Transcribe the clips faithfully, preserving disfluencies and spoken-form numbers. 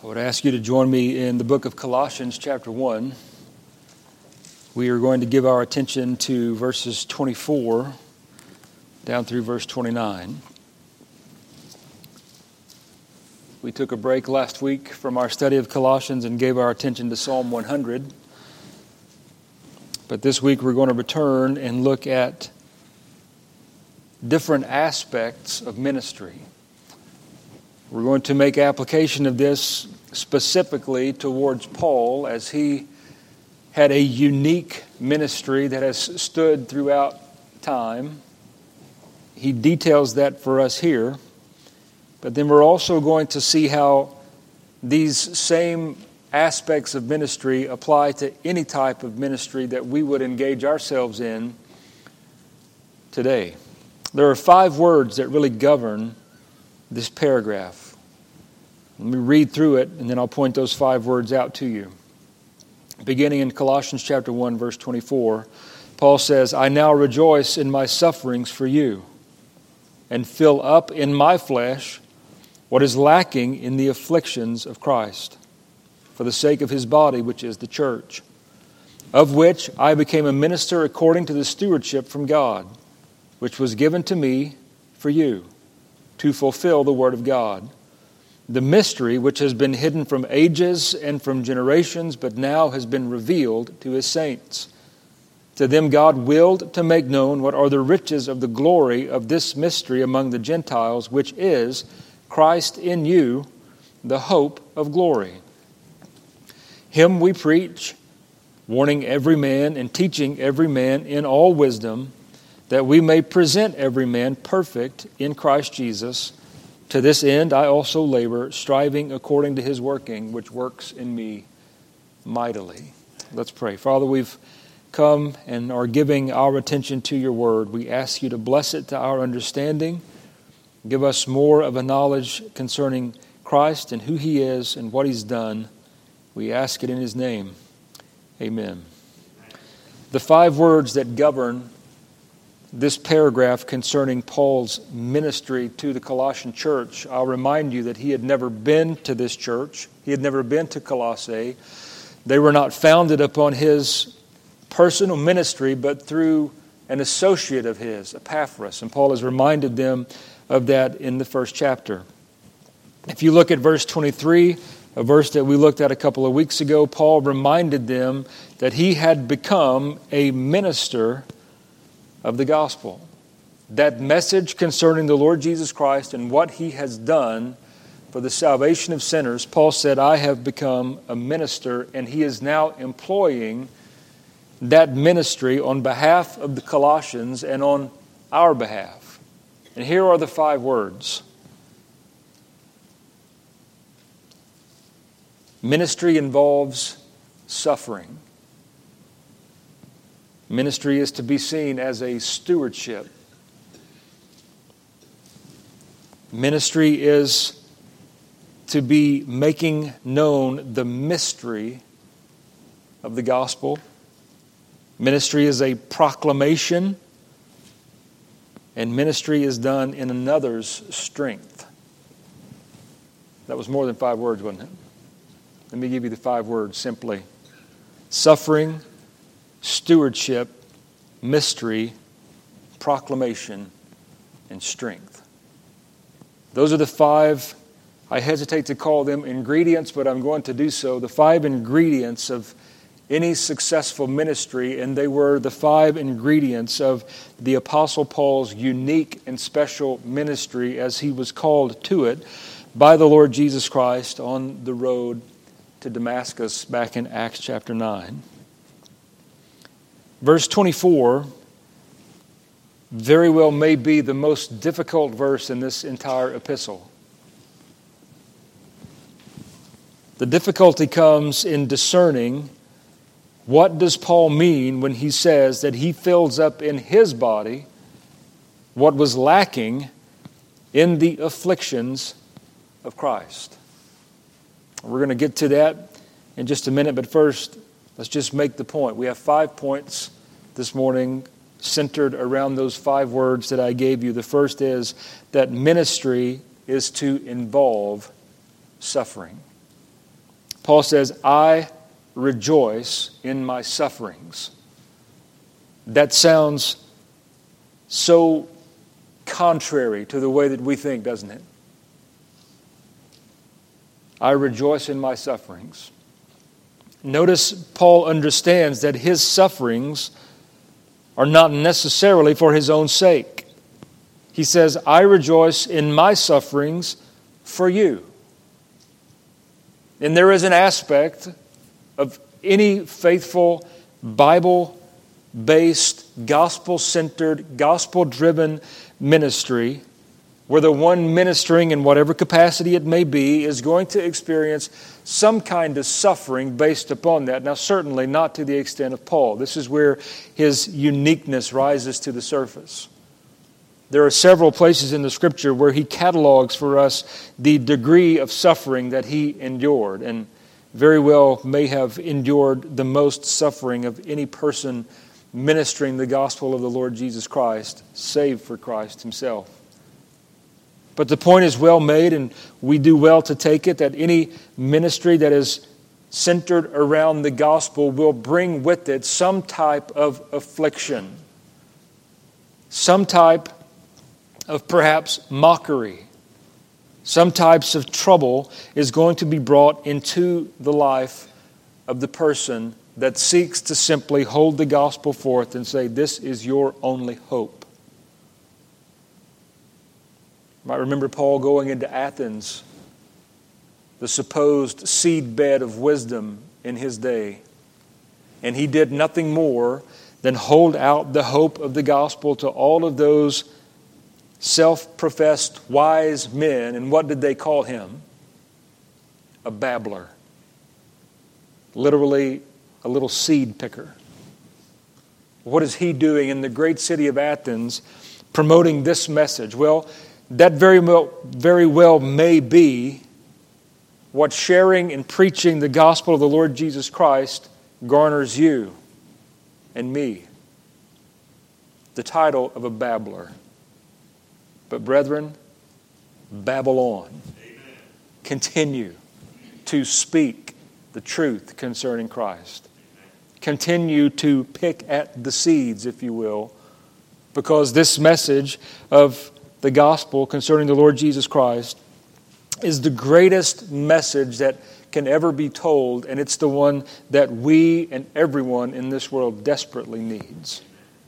I would ask you to join me in the book of Colossians chapter one. We are going to give our attention to verses twenty-four down through verse twenty-nine. We took a break last week from our study of Colossians and gave our attention to Psalm one hundred. But this week we're going to return and look at different aspects of ministry. We're going to make application of this specifically towards Paul, as he had a unique ministry that has stood throughout time. He details that for us here. But then we're also going to see how these same aspects of ministry apply to any type of ministry that we would engage ourselves in today. There are five words that really govern this paragraph. Let me read through it, and then I'll point those five words out to you. Beginning in Colossians chapter one, verse twenty-four, Paul says, "I now rejoice in my sufferings for you, and fill up in my flesh what is lacking in the afflictions of Christ, for the sake of his body, which is the church, of which I became a minister according to the stewardship from God, which was given to me for you, to fulfill the word of God, the mystery which has been hidden from ages and from generations, but now has been revealed to his saints. To them God willed to make known what are the riches of the glory of this mystery among the Gentiles, which is Christ in you, the hope of glory. Him we preach, warning every man and teaching every man in all wisdom, that we may present every man perfect in Christ Jesus. To this end I also labor, striving according to his working, which works in me mightily." Let's pray. Father, we've come and are giving our attention to your word. We ask you to bless it to our understanding. Give us more of a knowledge concerning Christ and who he is and what he's done. We ask it in his name. Amen. The five words that govern this paragraph concerning Paul's ministry to the Colossian church, I'll remind you that he had never been to this church. He had never been to Colossae. They were not founded upon his personal ministry, but through an associate of his, Epaphras. And Paul has reminded them of that in the first chapter. If you look at verse twenty-three, a verse that we looked at a couple of weeks ago, Paul reminded them that he had become a minister of the gospel. That message concerning the Lord Jesus Christ and what he has done for the salvation of sinners, Paul said, "I have become a minister," and he is now employing that ministry on behalf of the Colossians and on our behalf. And here are the five words. Ministry involves suffering. Ministry is to be seen as a stewardship. Ministry is to be making known the mystery of the gospel. Ministry is a proclamation, and ministry is done in another's strength. That was more than five words, wasn't it? Let me give you the five words simply. Suffering, stewardship, mystery, proclamation, and strength. Those are the five, I hesitate to call them ingredients, but I'm going to do so, the five ingredients of any successful ministry, and they were the five ingredients of the Apostle Paul's unique and special ministry as he was called to it by the Lord Jesus Christ on the road to Damascus back in Acts chapter nine. Verse twenty-four very well may be the most difficult verse in this entire epistle. The difficulty comes in discerning what does Paul mean when he says that he fills up in his body what was lacking in the afflictions of Christ. We're going to get to that in just a minute, but first, let's just make the point. We have five points this morning centered around those five words that I gave you. The first is that ministry is to involve suffering. Paul says, I rejoice in my sufferings. That sounds so contrary to the way that we think, doesn't it? I rejoice in my sufferings. Notice Paul understands that his sufferings are not necessarily for his own sake. He says, I rejoice in my sufferings for you. And there is an aspect of any faithful, Bible-based, gospel-centered, gospel-driven ministry where the one ministering in whatever capacity it may be is going to experience some kind of suffering based upon that. Now, certainly not to the extent of Paul. This is where his uniqueness rises to the surface. There are several places in the Scripture where he catalogs for us the degree of suffering that he endured, and very well may have endured the most suffering of any person ministering the gospel of the Lord Jesus Christ, save for Christ himself. But the point is well made, and we do well to take it, that any ministry that is centered around the gospel will bring with it some type of affliction, some type of perhaps mockery, some types of trouble is going to be brought into the life of the person that seeks to simply hold the gospel forth and say, this is your only hope. You might remember Paul going into Athens, the supposed seedbed of wisdom in his day. And he did nothing more than hold out the hope of the gospel to all of those self-professed wise men. And what did they call him? A babbler. Literally, a little seed picker. What is he doing in the great city of Athens promoting this message? Well, that very well, very well may be what sharing and preaching the gospel of the Lord Jesus Christ garners you and me. The title of a babbler. But brethren, babble on. Amen. Continue to speak the truth concerning Christ. Continue to pick at the seeds, if you will, because this message of the gospel concerning the Lord Jesus Christ is the greatest message that can ever be told, and it's the one that we and everyone in this world desperately needs.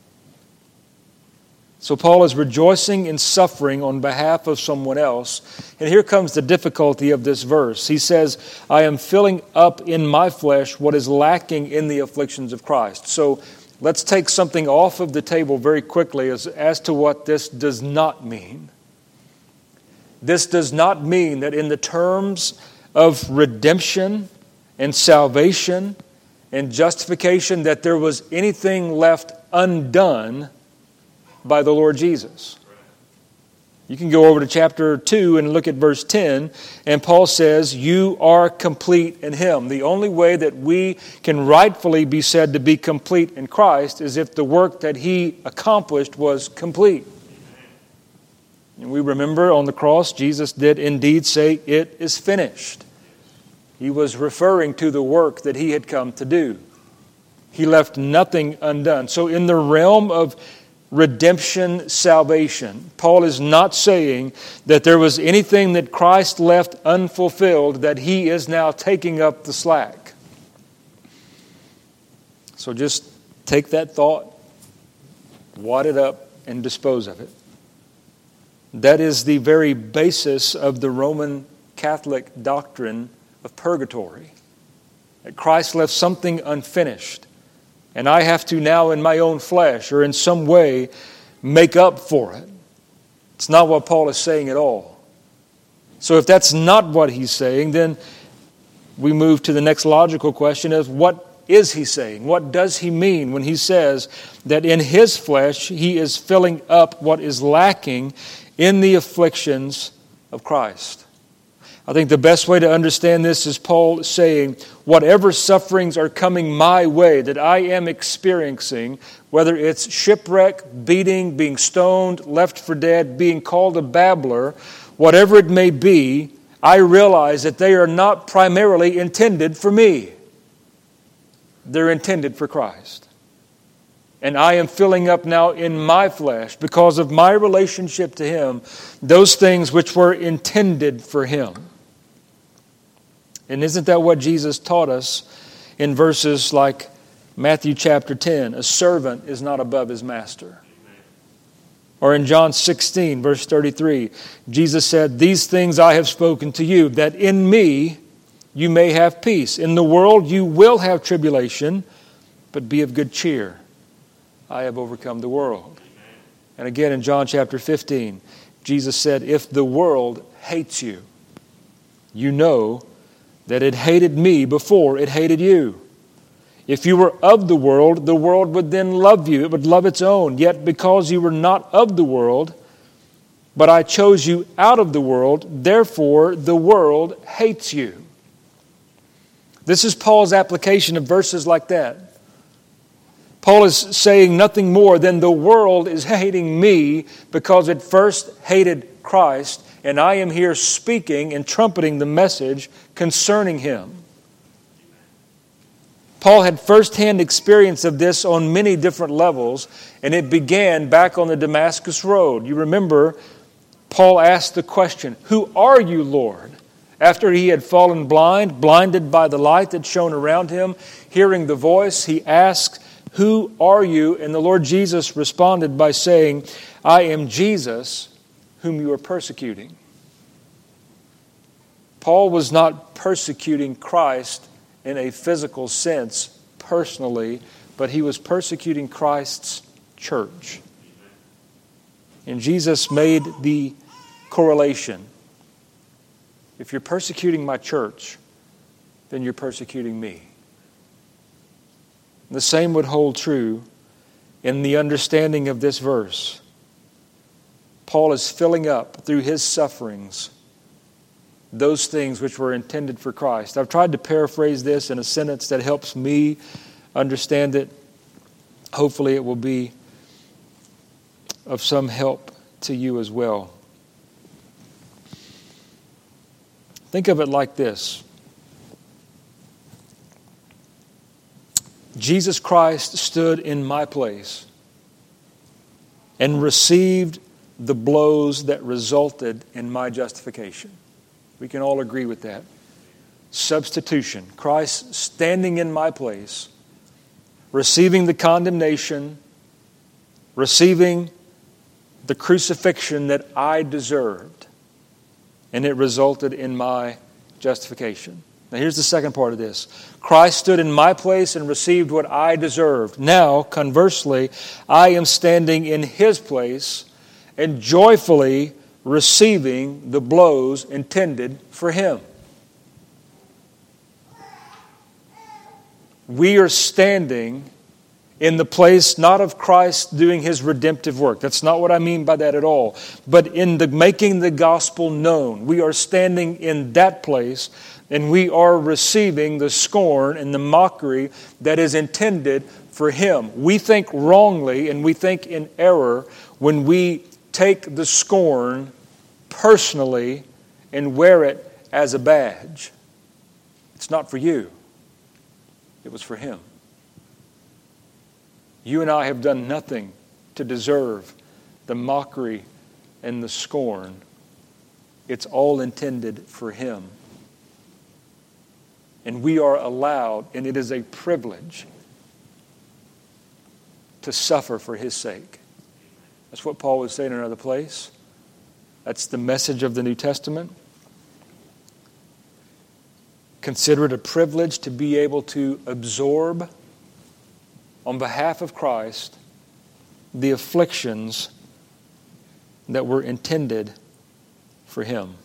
So Paul is rejoicing in suffering on behalf of someone else. And here comes the difficulty of this verse. He says, I am filling up in my flesh what is lacking in the afflictions of Christ. So let's take something off of the table very quickly as, as to what this does not mean. This does not mean that in the terms of redemption and salvation and justification that there was anything left undone by the Lord Jesus. You can go over to chapter two and look at verse ten, and Paul says, you are complete in Him. The only way that we can rightfully be said to be complete in Christ is if the work that He accomplished was complete. And we remember on the cross, Jesus did indeed say, it is finished. He was referring to the work that He had come to do. He left nothing undone. So in the realm of redemption, salvation, Paul is not saying that there was anything that Christ left unfulfilled that He is now taking up the slack. So just take that thought, wad it up, and dispose of it. That is the very basis of the Roman Catholic doctrine of purgatory. That Christ left something unfinished. And I have to now in my own flesh or in some way make up for it. It's not what Paul is saying at all. So if that's not what he's saying, then we move to the next logical question of what is he saying? What does he mean when he says that in his flesh he is filling up what is lacking in the afflictions of Christ? I think the best way to understand this is Paul saying, whatever sufferings are coming my way that I am experiencing, whether it's shipwreck, beating, being stoned, left for dead, being called a babbler, whatever it may be, I realize that they are not primarily intended for me. They're intended for Christ. And I am filling up now in my flesh, because of my relationship to Him, those things which were intended for Him. And isn't that what Jesus taught us in verses like Matthew chapter ten? A servant is not above his master. Or in John sixteen, verse thirty-three, Jesus said, "These things I have spoken to you, that in me you may have peace. In the world you will have tribulation, but be of good cheer. I have overcome the world." And again in John chapter fifteen, Jesus said, "If the world hates you, you know that it hated me before it hated you. If you were of the world, the world would then love you. It would love its own. Yet because you were not of the world, but I chose you out of the world, therefore the world hates you." This is Paul's application of verses like that. Paul is saying nothing more than the world is hating me because it first hated Christ, and I am here speaking and trumpeting the message concerning Him. Paul had first-hand experience of this on many different levels, and it began back on the Damascus Road. You remember, Paul asked the question, "Who are you, Lord?" After he had fallen blind, blinded by the light that shone around him, hearing the voice, he asked, "Who are you?" And the Lord Jesus responded by saying, "I am Jesus, whom you are persecuting." Paul was not persecuting Christ in a physical sense, personally, but he was persecuting Christ's church. And Jesus made the correlation. If you're persecuting my church, then you're persecuting me. The same would hold true in the understanding of this verse. Paul is filling up through his sufferings those things which were intended for Christ. I've tried to paraphrase this in a sentence that helps me understand it. Hopefully it will be of some help to you as well. Think of it like this. Jesus Christ stood in my place and received the blows that resulted in my justification. We can all agree with that. Substitution. Christ standing in my place, receiving the condemnation, receiving the crucifixion that I deserved, and it resulted in my justification. Now here's the second part of this. Christ stood in my place and received what I deserved. Now, conversely, I am standing in His place and joyfully receiving the blows intended for Him. We are standing in the place not of Christ doing His redemptive work. That's not what I mean by that at all. But in the making the gospel known. We are standing in that place and we are receiving the scorn and the mockery that is intended for Him. We think wrongly and we think in error when we take the scorn personally and wear it as a badge. It's not for you. It was for Him. You and I have done nothing to deserve the mockery and the scorn. It's all intended for Him. And we are allowed, and it is a privilege, to suffer for His sake. That's what Paul was saying in another place. That's the message of the New Testament. Consider it a privilege to be able to absorb on behalf of Christ the afflictions that were intended for Him.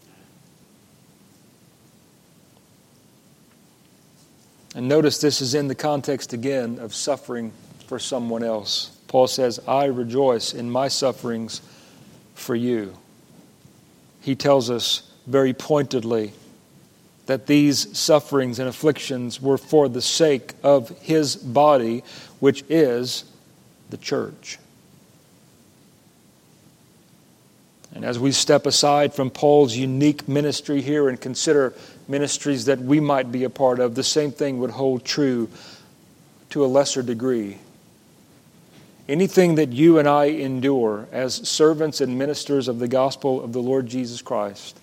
And notice this is in the context again of suffering for someone else. Paul says, "I rejoice in my sufferings for you." He tells us very pointedly that these sufferings and afflictions were for the sake of His body, which is the church. And as we step aside from Paul's unique ministry here and consider ministries that we might be a part of, the same thing would hold true to a lesser degree. Anything that you and I endure as servants and ministers of the gospel of the Lord Jesus Christ,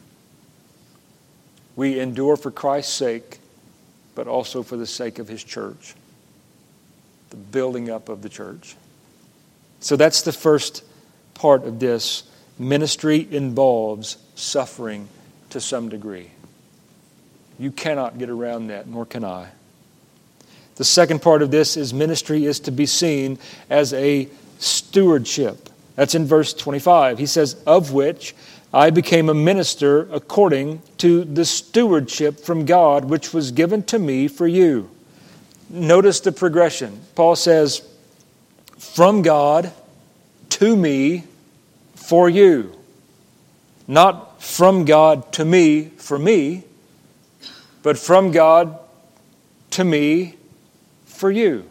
we endure for Christ's sake, but also for the sake of His church, the building up of the church. So that's the first part of this. Ministry involves suffering to some degree. You cannot get around that, nor can I. The second part of this is ministry is to be seen as a stewardship. That's in verse twenty-five. He says, of which I became a minister according to the stewardship from God which was given to me for you. Notice the progression. Paul says, from God to me for you. Not from God to me for me, but from God to me for you.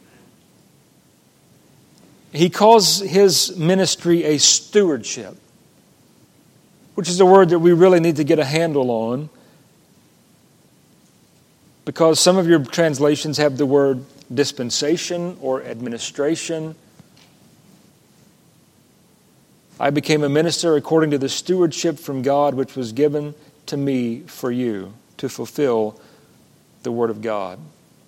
He calls his ministry a stewardship, which is a word that we really need to get a handle on, because some of your translations have the word dispensation or administration. I became a minister according to the stewardship from God which was given to me for you to fulfill the Word of God.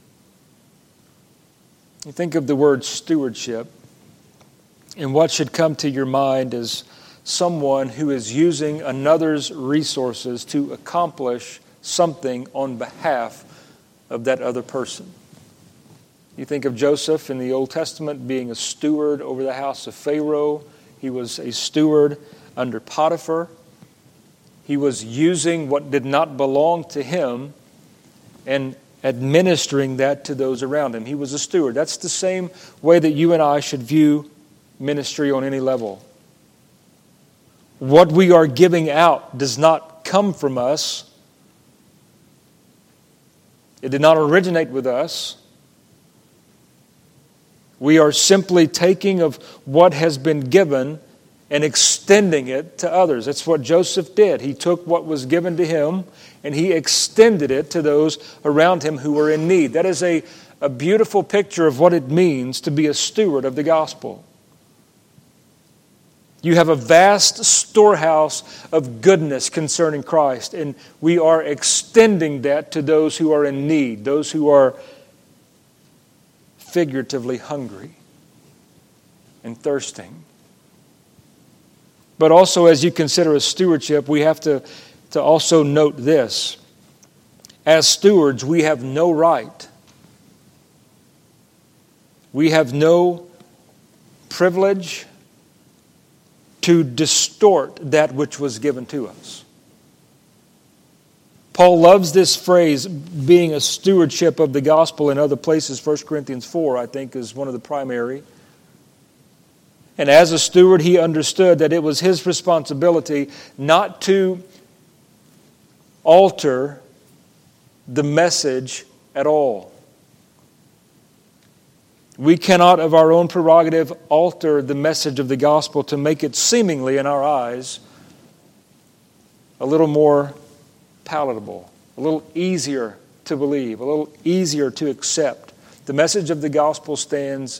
You think of the word stewardship, and what should come to your mind is someone who is using another's resources to accomplish something on behalf of that other person. You think of Joseph in the Old Testament being a steward over the house of Pharaoh. He was a steward under Potiphar. He was using what did not belong to him and administering that to those around him. He was a steward. That's the same way that you and I should view ministry on any level. What we are giving out does not come from us. It did not originate with us. We are simply taking of what has been given and extending it to others. That's what Joseph did. He took what was given to him and he extended it to those around him who were in need. That is a, a beautiful picture of what it means to be a steward of the gospel. You have a vast storehouse of goodness concerning Christ, and we are extending that to those who are in need, those who are figuratively hungry and thirsting. But also, as you consider a stewardship, we have to, to also note this. As stewards, we have no right. We have no privilege to distort that which was given to us. Paul loves this phrase, being a stewardship of the gospel in other places. First Corinthians four, I think, is one of the primary. And as a steward, he understood that it was his responsibility not to alter the message at all. We cannot, of our own prerogative, alter the message of the gospel to make it seemingly, in our eyes, a little more palatable, a little easier to believe, a little easier to accept. The message of the gospel stands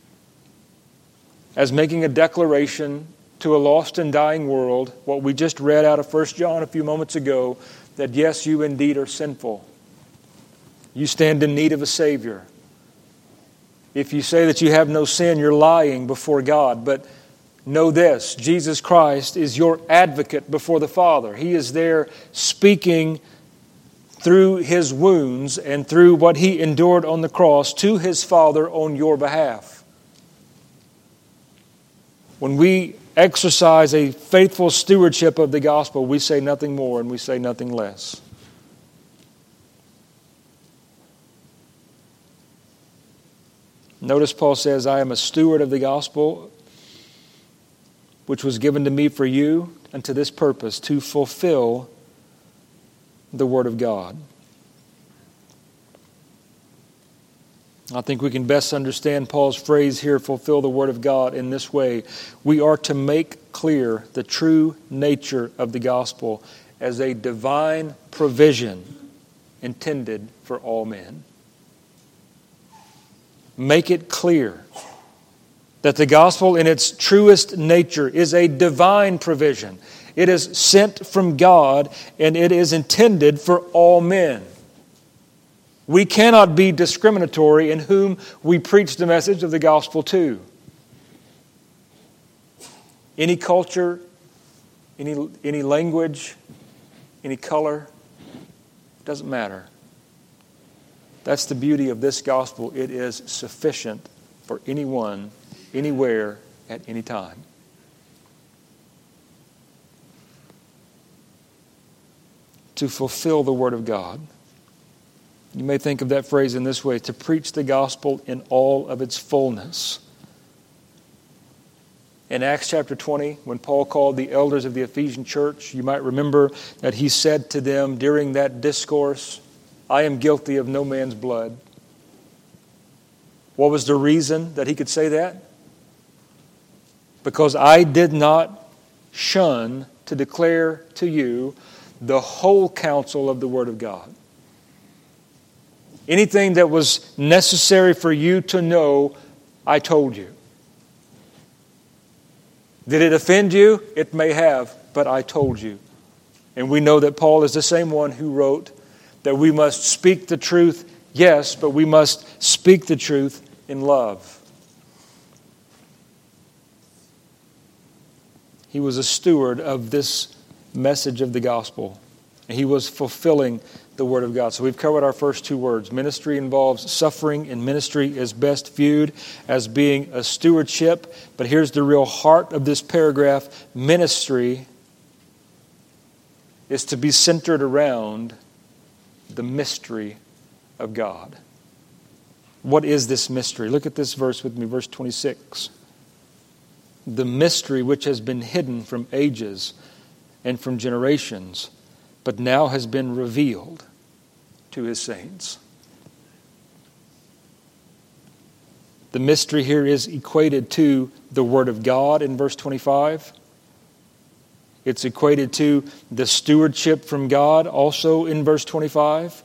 as making a declaration to a lost and dying world, what we just read out of First John a few moments ago, that yes, you indeed are sinful. You stand in need of a Savior. If you say that you have no sin, you're lying before God. But know this, Jesus Christ is your advocate before the Father. He is there speaking through His wounds and through what He endured on the cross to His Father on your behalf. When we exercise a faithful stewardship of the gospel, we say nothing more and we say nothing less. Notice Paul says, I am a steward of the gospel which was given to me for you and to this purpose, to fulfill the Word of God. I think we can best understand Paul's phrase here, fulfill the Word of God, in this way. We are to make clear the true nature of the gospel as a divine provision intended for all men. Make it clear that the gospel in its truest nature is a divine provision. It is sent from God and it is intended for all men. We cannot be discriminatory in whom we preach the message of the gospel to. Any culture, any, any language, any color, doesn't matter. That's the beauty of this gospel. It is sufficient for anyone, anywhere, at any time. To fulfill the Word of God. You may think of that phrase in this way, to preach the gospel in all of its fullness. In Acts chapter twenty, when Paul called the elders of the Ephesian church, you might remember that he said to them during that discourse, I am guilty of no man's blood. What was the reason that he could say that? Because I did not shun to declare to you the whole counsel of the Word of God. Anything that was necessary for you to know, I told you. Did it offend you? It may have, but I told you. And we know that Paul is the same one who wrote that we must speak the truth, yes, but we must speak the truth in love. He was a steward of this message of the gospel. And he was fulfilling the Word of God. So we've covered our first two words. Ministry involves suffering, and ministry is best viewed as being a stewardship. But here's the real heart of this paragraph. Ministry is to be centered around the mystery of God. What is this mystery? Look at this verse with me, verse twenty-six. The mystery which has been hidden from ages and from generations, but now has been revealed to His saints. The mystery here is equated to the Word of God in verse twenty-five. It's equated to the stewardship from God also in verse twenty-five.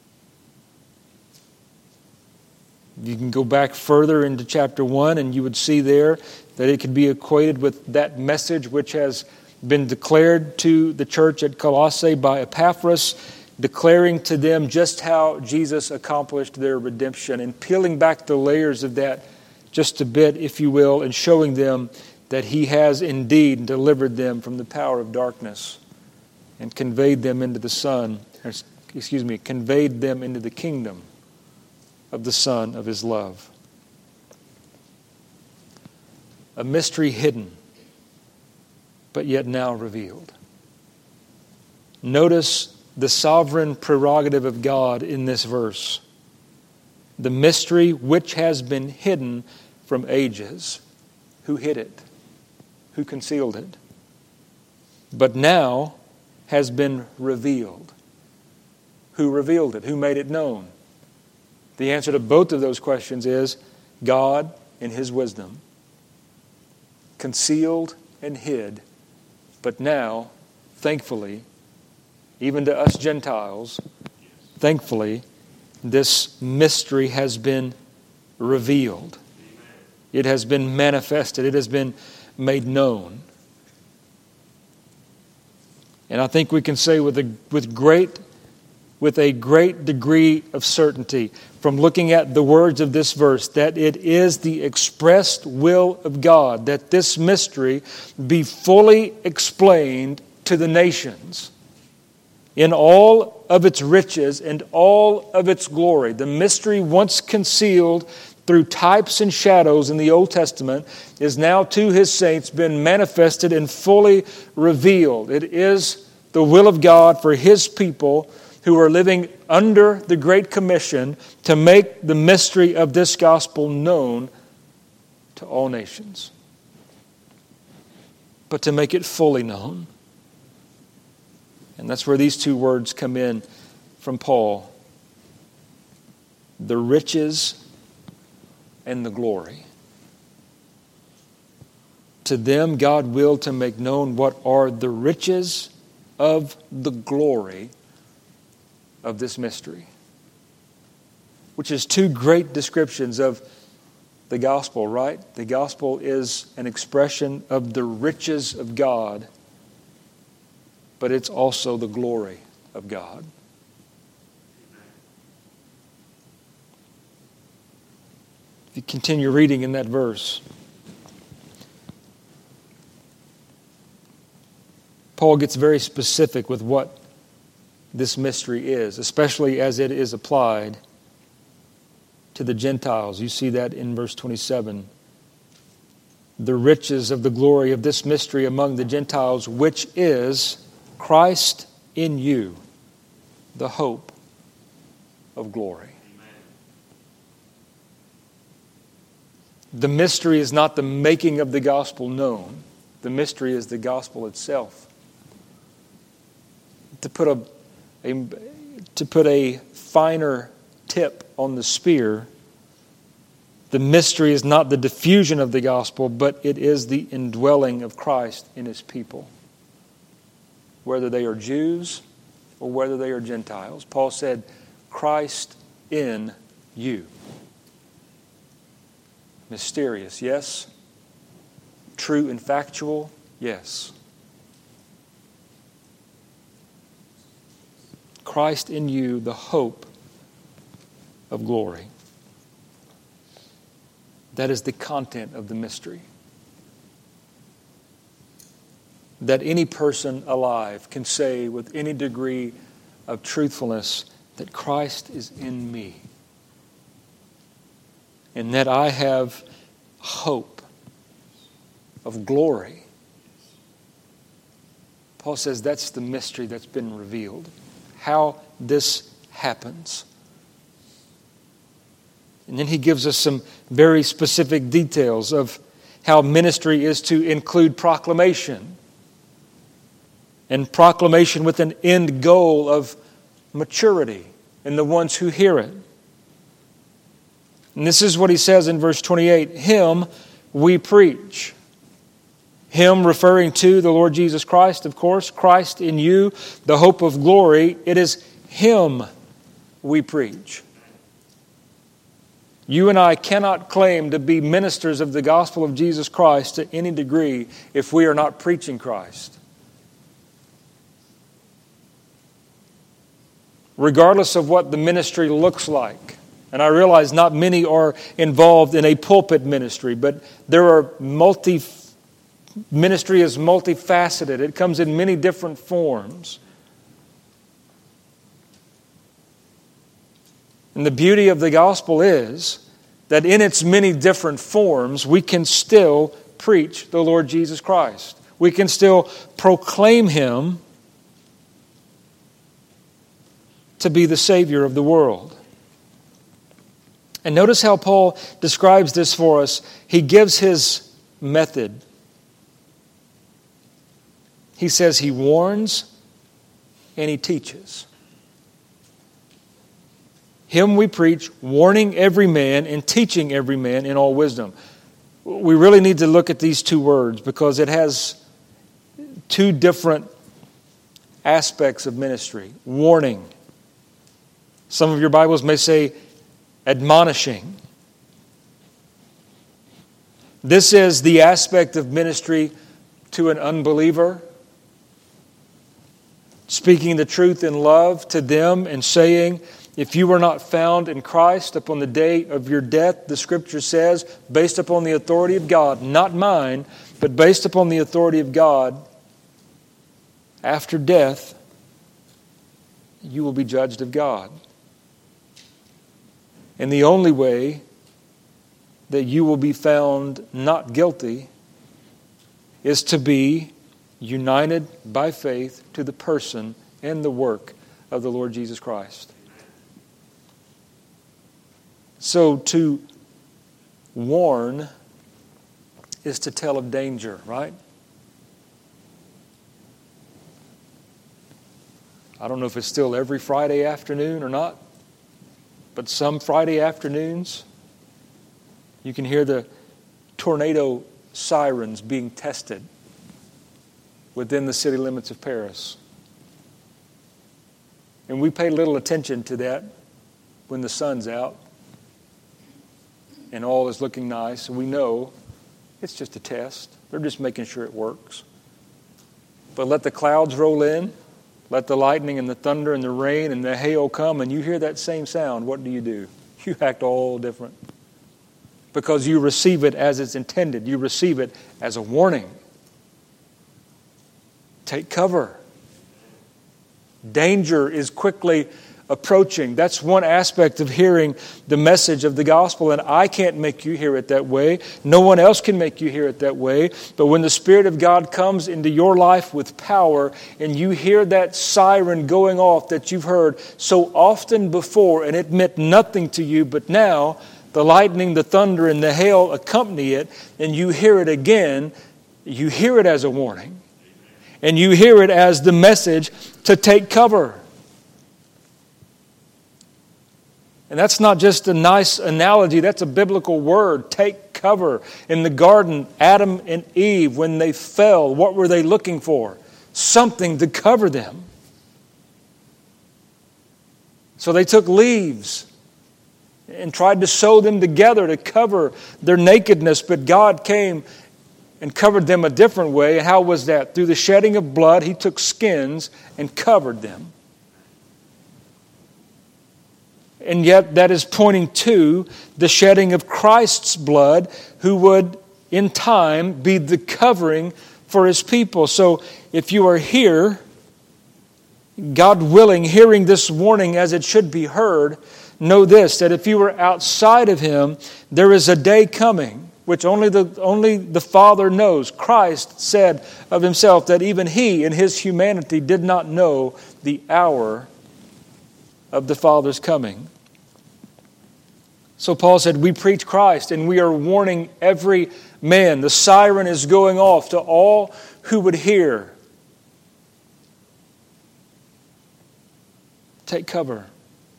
You can go back further into chapter one and you would see there that it could be equated with that message which has been declared to the church at Colossae by Epaphras, declaring to them just how Jesus accomplished their redemption and peeling back the layers of that just a bit, if you will, and showing them that He has indeed delivered them from the power of darkness and conveyed them into the Son, or, excuse me, conveyed them into the kingdom of the Son of His love. A mystery hidden, but yet now revealed. Notice the sovereign prerogative of God in this verse. The mystery which has been hidden from ages. Who hid it? Who concealed it? But now has been revealed. Who revealed it? Who made it known? The answer to both of those questions is God in His wisdom. Concealed and hid. But now, thankfully, even to us Gentiles, thankfully, this mystery has been revealed. It has been manifested. It has been made known. And I think we can say with a with great with a great degree of certainty from looking at the words of this verse that it is the expressed will of God that this mystery be fully explained to the nations in all of its riches and all of its glory. The mystery once concealed through types and shadows in the Old Testament is now to His saints been manifested and fully revealed. It is the will of God for His people who are living under the Great Commission to make the mystery of this gospel known to all nations. But to make it fully known. And that's where these two words come in from Paul. The riches and the glory. To them God willed to make known what are the riches of the glory of this mystery. Which is two great descriptions of the gospel, right? The gospel is an expression of the riches of God, but it's also the glory of God. If you continue reading in that verse, Paul gets very specific with what this mystery is, especially as it is applied to the Gentiles. You see that in verse twenty-seven. The riches of the glory of this mystery among the Gentiles, which is Christ in you, the hope of glory. Amen. The mystery is not the making of the gospel known. The mystery is the gospel itself. To put a, a to put a finer tip on the spear, the mystery is not the diffusion of the gospel, but it is the indwelling of Christ in His people, whether they are Jews or whether they are Gentiles. Paul said, Christ in you. Mysterious, yes. True and factual, yes. Christ in you, the hope of glory. That is the content of the mystery. That any person alive can say with any degree of truthfulness that Christ is in me. And that I have hope of glory. Paul says that's the mystery that's been revealed. How this happens. And then he gives us some very specific details of how ministry is to include proclamation. And proclamation with an end goal of maturity in the ones who hear it. And this is what he says in verse twenty-eight. Him we preach. Him referring to the Lord Jesus Christ, of course. Christ in you, the hope of glory. It is Him we preach. You and I cannot claim to be ministers of the gospel of Jesus Christ to any degree if we are not preaching Christ. Regardless of what the ministry looks like. And I realize not many are involved in a pulpit ministry, but there are multi ministry is multifaceted. It comes in many different forms. And the beauty of the gospel is that in its many different forms, we can still preach the Lord Jesus Christ. We can still proclaim Him to be the Savior of the world. And notice how Paul describes this for us. He gives his method. He says he warns and he teaches. Him we preach, warning every man and teaching every man in all wisdom. We really need to look at these two words because it has two different aspects of ministry. Warning. Some of your Bibles may say admonishing. This is the aspect of ministry to an unbeliever. Speaking the truth in love to them and saying, if you were not found in Christ upon the day of your death, the Scripture says, based upon the authority of God, not mine, but based upon the authority of God, after death, you will be judged of God. And the only way that you will be found not guilty is to be united by faith to the person and the work of the Lord Jesus Christ. So to warn is to tell of danger, right? I don't know if it's still every Friday afternoon or not, but some Friday afternoons You can hear the tornado sirens being tested within the city limits of Paris. And we pay little attention to that when the sun's out and all is looking nice. And we know it's just a test. They're just making sure it works. But let the clouds roll in. Let the lightning and the thunder and the rain and the hail come, and you hear that same sound. What do you do? You act all different. Because you receive it as it's intended. You receive it as a warning. Take cover. Danger is quickly approaching. That's one aspect of hearing the message of the gospel, and I can't make you hear it that way. No one else can make you hear it that way. But when the Spirit of God comes into your life with power, and you hear that siren going off that you've heard so often before, and it meant nothing to you, but now the lightning, the thunder, and the hail accompany it, and you hear it again, you hear it as a warning. And you hear it as the message to take cover. And that's not just a nice analogy, that's a biblical word. Take cover. In the garden, Adam and Eve, when they fell, what were they looking for? Something to cover them. So they took leaves and tried to sew them together to cover their nakedness, but God came and covered them a different way. And how was that? Through the shedding of blood, He took skins and covered them. And yet that is pointing to the shedding of Christ's blood, who would in time be the covering for His people. So if you are here, God willing, hearing this warning as it should be heard, know this, that if you are outside of Him, there is a day coming, which only the, only the Father knows. Christ said of Himself that even He in His humanity did not know the hour of the Father's coming. So Paul said, we preach Christ and we are warning every man. The siren is going off to all who would hear. Take cover.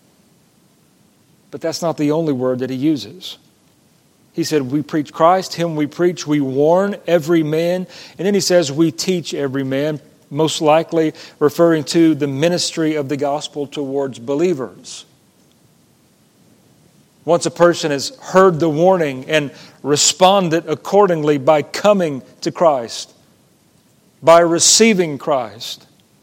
But that's not the only word that he uses. He said, we preach Christ, Him we preach, we warn every man. And then he says, we teach every man, most likely referring to the ministry of the gospel towards believers. Once a person has heard the warning and responded accordingly by coming to Christ, by receiving Christ,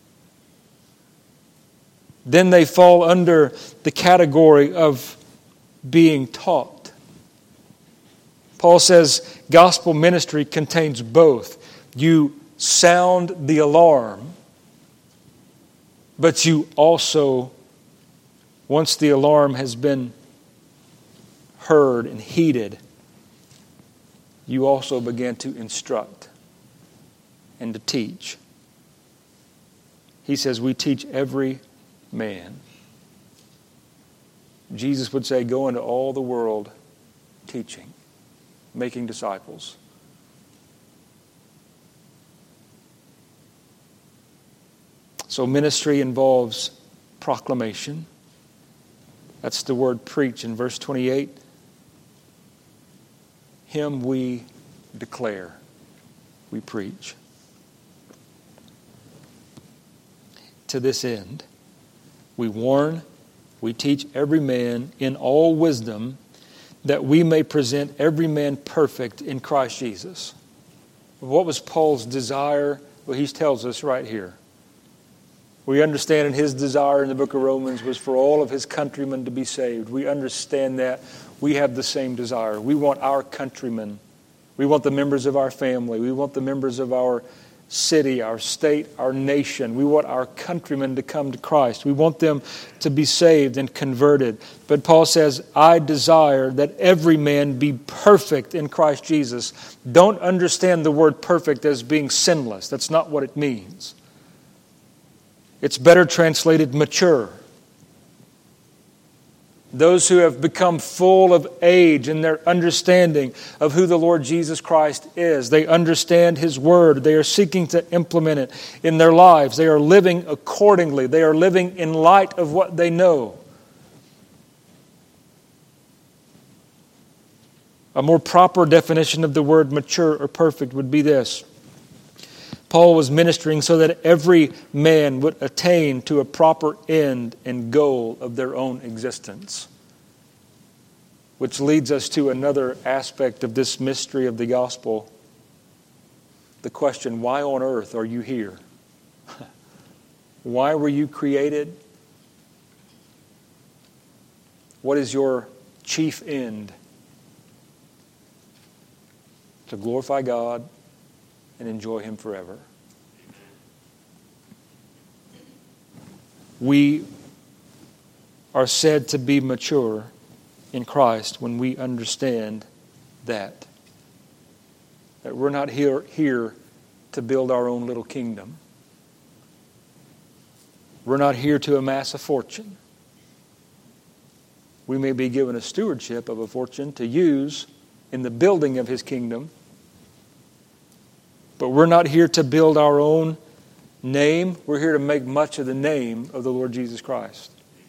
then they fall under the category of being taught. Paul says gospel ministry contains both. You sound the alarm, but you also, once the alarm has been heard and heeded, you also begin to instruct and to teach. He says we teach every man. Jesus would say, go into all the world teaching, making disciples. So ministry involves proclamation. That's the word preach in verse twenty-eight. Him we declare, we preach. To this end, we warn, we teach every man in all wisdom, that we may present every man perfect in Christ Jesus. What was Paul's desire? Well, he tells us right here. We understand that his desire in the book of Romans was for all of his countrymen to be saved. We understand that. We have the same desire. We want our countrymen. We want the members of our family. We want the members of our city, our state, our nation. We want our countrymen to come to Christ. We want them to be saved and converted. But Paul says, I desire that every man be perfect in Christ Jesus. Don't understand the word perfect as being sinless. That's not what it means. It's better translated mature. Those who have become full of age in their understanding of who the Lord Jesus Christ is. They understand His Word. They are seeking to implement it in their lives. They are living accordingly. They are living in light of what they know. A more proper definition of the word mature or perfect would be this. Paul was ministering so that every man would attain to a proper end and goal of their own existence. Which leads us to another aspect of this mystery of the gospel. The question, why on earth are you here? Why were you created? What is your chief end? To glorify God and enjoy Him forever. We are said to be mature in Christ when we understand that. That we're not here, here to build our own little kingdom. We're not here to amass a fortune. We may be given a stewardship of a fortune to use in the building of His kingdom. But we're not here to build our own name. We're here to make much of the name of the Lord Jesus Christ.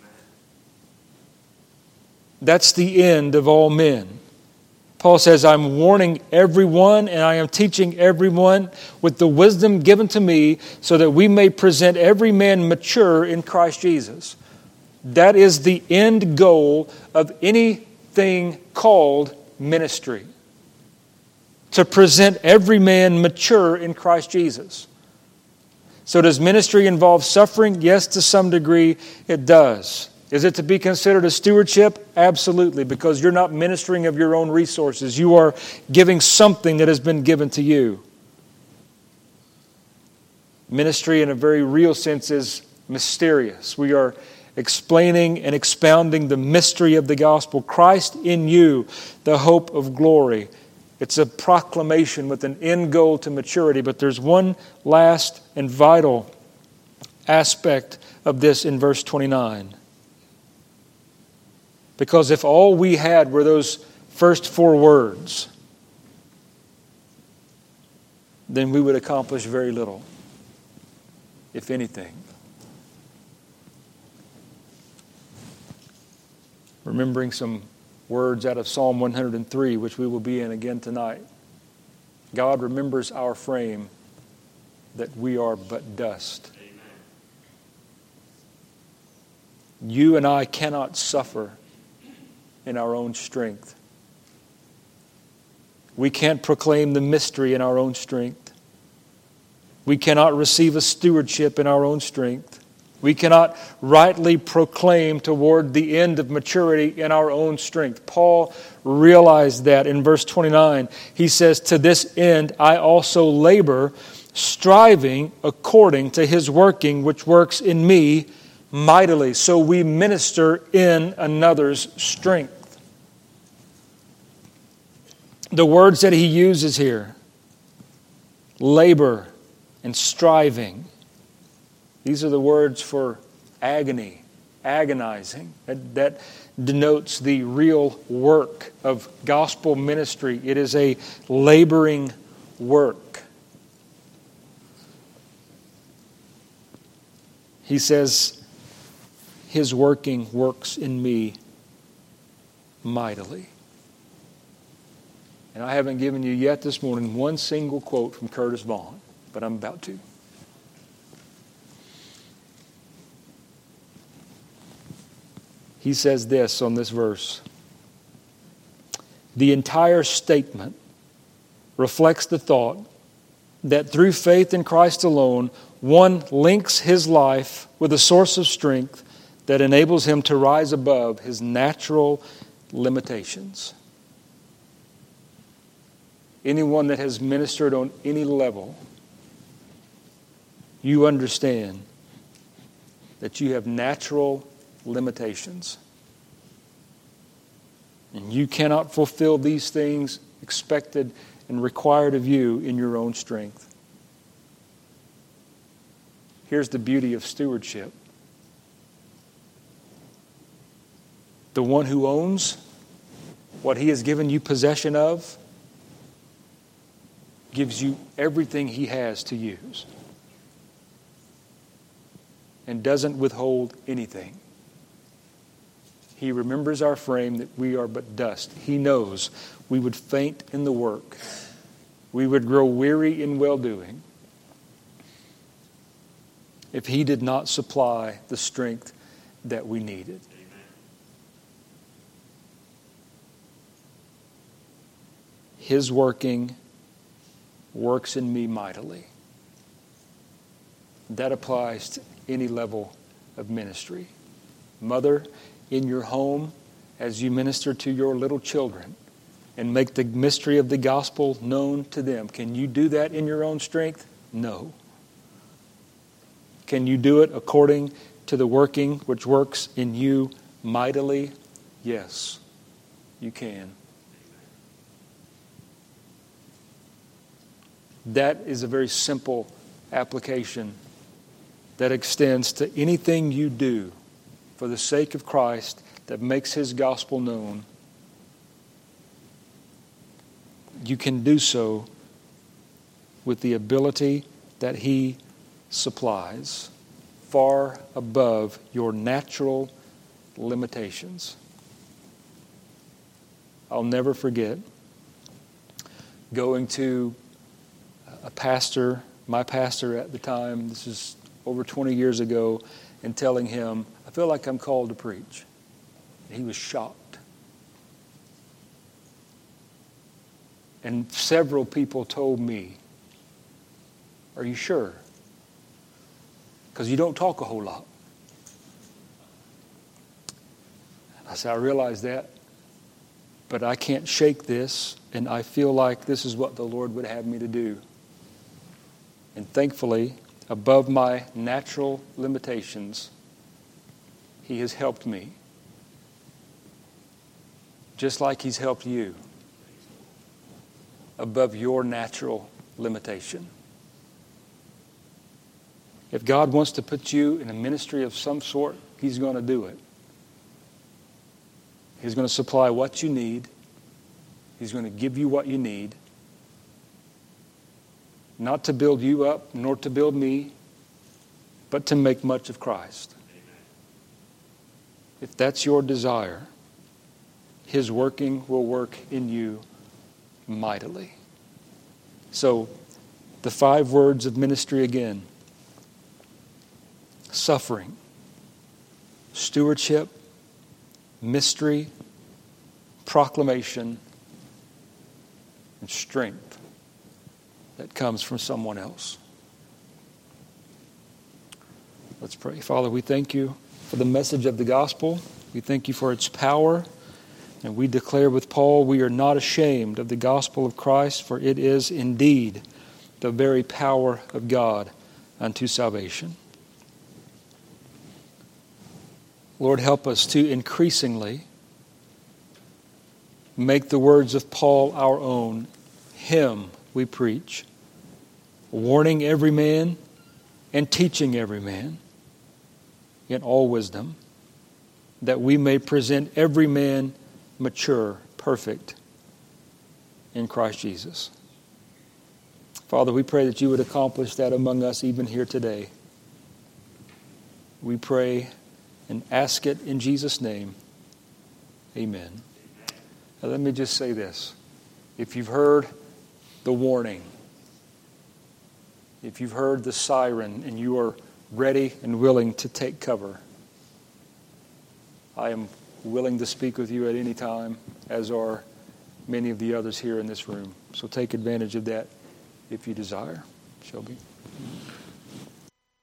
That's the end of all men. Paul says, I'm warning everyone and I am teaching everyone with the wisdom given to me so that we may present every man mature in Christ Jesus. That is the end goal of anything called ministry. To present every man mature in Christ Jesus. So does ministry involve suffering? Yes, to some degree it does. Is it to be considered a stewardship? Absolutely, because you're not ministering of your own resources. You are giving something that has been given to you. Ministry in a very real sense is mysterious. We are explaining and expounding the mystery of the gospel. Christ in you, the hope of glory. It's a proclamation with an end goal to maturity, but there's one last and vital aspect of this in verse twenty-nine. Because if all we had were those first four words, then we would accomplish very little, if anything. Remembering some words out of Psalm one hundred three, which we will be in again tonight. God remembers our frame, that we are but dust. Amen. You and I cannot suffer in our own strength. We can't proclaim the mystery in our own strength. We cannot receive a stewardship in our own strength. We cannot rightly proclaim toward the end of maturity in our own strength. Paul realized that in verse twenty-nine. He says, to this end I also labor, striving according to His working, which works in me mightily. So we minister in another's strength. The words that he uses here, labor and striving, these are the words for agony, agonizing. That, that denotes the real work of gospel ministry. It is a laboring work. He says, His working works in me mightily. And I haven't given you yet this morning one single quote from Curtis Vaughan, but I'm about to. He says this on this verse. The entire statement reflects the thought that through faith in Christ alone, one links his life with a source of strength that enables him to rise above his natural limitations. Anyone that has ministered on any level, you understand that you have natural limitations. And you cannot fulfill these things expected and required of you in your own strength. Here's the beauty of stewardship. The one who owns what he has given you possession of gives you everything he has to use and doesn't withhold anything. He remembers our frame, that we are but dust. He knows we would faint in the work. We would grow weary in well-doing if He did not supply the strength that we needed. His working works in me mightily. That applies to any level of ministry. Mother, in your home, as you minister to your little children and make the mystery of the gospel known to them, can you do that in your own strength? No. Can you do it according to the working which works in you mightily? Yes, you can. That is a very simple application that extends to anything you do for the sake of Christ that makes His gospel known. You can do so with the ability that He supplies far above your natural limitations. I'll never forget going to a pastor, my pastor at the time, this is over twenty years ago, and telling him, I feel like I'm called to preach. He was shocked. And several people told me, are you sure? Because you don't talk a whole lot. I said, I realize that, but I can't shake this, and I feel like this is what the Lord would have me to do. And thankfully, above my natural limitations, He has helped me. Just like He's helped you above your natural limitation. If God wants to put you in a ministry of some sort, He's going to do it. He's going to supply what you need. He's going to give you what you need. Not to build you up, nor to build me, but to make much of Christ. Amen. If that's your desire, His working will work in you mightily. So, the five words of ministry again. Suffering, stewardship, mystery, proclamation, and strength that comes from someone else. Let's pray. Father, we thank You for the message of the gospel. We thank You for its power. And we declare with Paul, we are not ashamed of the gospel of Christ, for it is indeed the very power of God unto salvation. Lord, help us to increasingly make the words of Paul our own. Him we preach, warning every man and teaching every man in all wisdom, that we may present every man mature, perfect in Christ Jesus. Father, we pray that You would accomplish that among us even here today. We pray and ask it in Jesus' name. Amen. Now let me just say this. If you've heard the warning, if you've heard the siren and you are ready and willing to take cover, I am willing to speak with you at any time, as are many of the others here in this room. So take advantage of that if you desire. Shelby.